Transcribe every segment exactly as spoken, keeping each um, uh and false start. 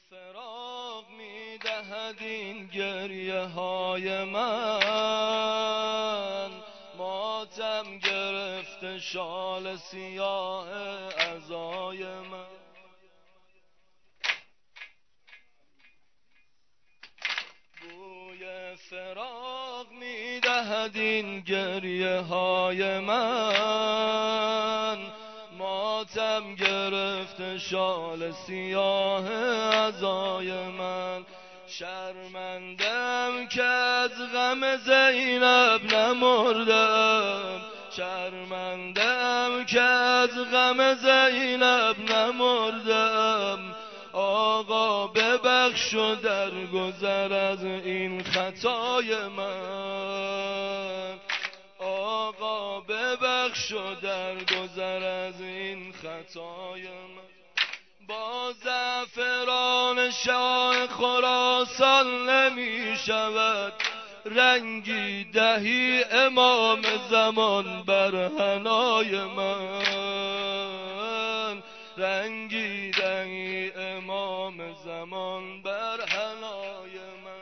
فراق میدهد این گریه های من، ماتم گرفته شال سیاه عزای من. بوی فراق میدهد این گریه های من، ماتم گرفته شال سیاه عزای من. شرمندم که از غم زینب نمردم، شرمندم که از غم زینب نمردم. آقا ببخش و درگذر از این خطای من، آقا ببخش و درگذر از این خطای من. با زعفران شاه خراسان نمی شود رنگی دهی امام زمان بر حنای من، رنگی دهی امام زمان بر حنای من.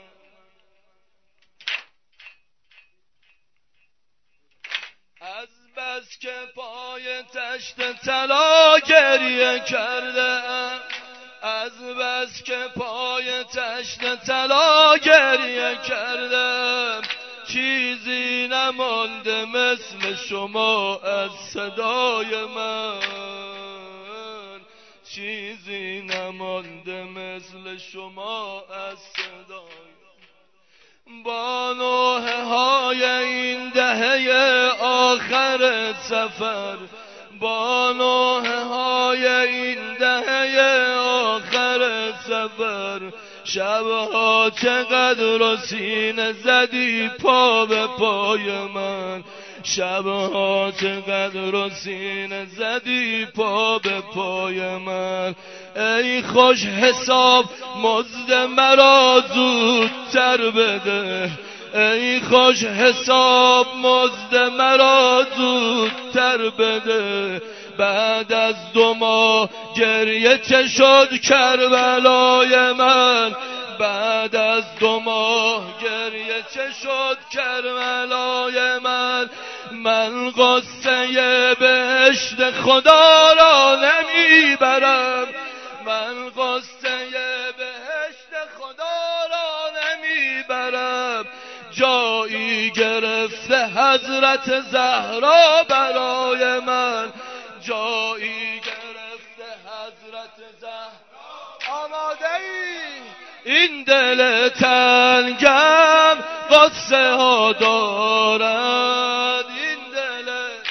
از بس که پای تشت طلا گریه کردم، از بس که پای تشت طلا گریه کردم، چیزی نمانده مثل شما از صدای من، چیزی نمانده مثل شما از صدای. با نوحه های این دهه آخر سفر، با نوحه های این دهه آخر سفر، شبها چقدر و سینه زدی پا به پای من، شبها چقدر و سینه زدی پا به پای من. ای خوش حساب مزد مرا زودتر بده، ای خوش حساب مزد مرا زودتر بده. بعد از دو ماه گریه چه شد کربلای من، بعد از دو ماه گریه چه شد کربلای من. من قصه بهشت خدا را نمیبرم، من قصه بهشت خدا را نمیبرم. جایی گرفته حضرت زهرا برای من، جایی گرفته حضرت زهرا. آماده ای؟ این دل تنگم قصه ها دارد، این دل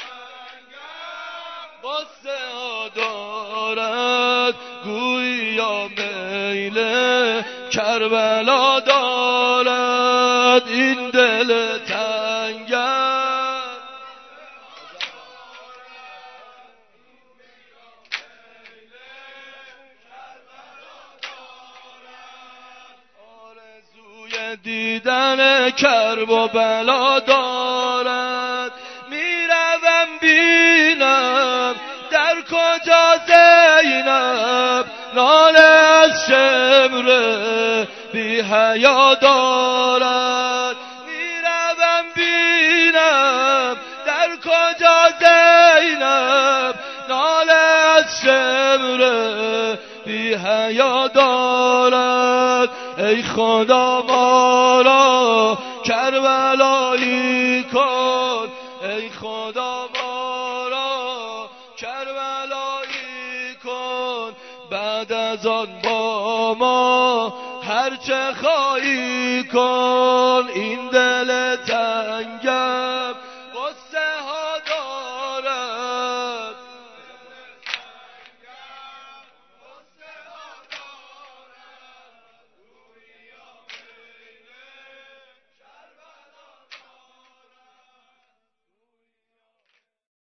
تنگم قصه ها دارد. گویا میل کربلا دارد، این دل تنگم. آرزوی دیدن کرب و بلا دارد. میروم بینم در کجا زینب، ناله از شمر بی حیا دارد. میروم بینم در کجا زینب، ناله از شمر بی حیا دارد. ای خدا ما را کربلایی کن، ای خدا ما را کربلایی کن. بعد از آن با ما هرچه خواهی کن، این دل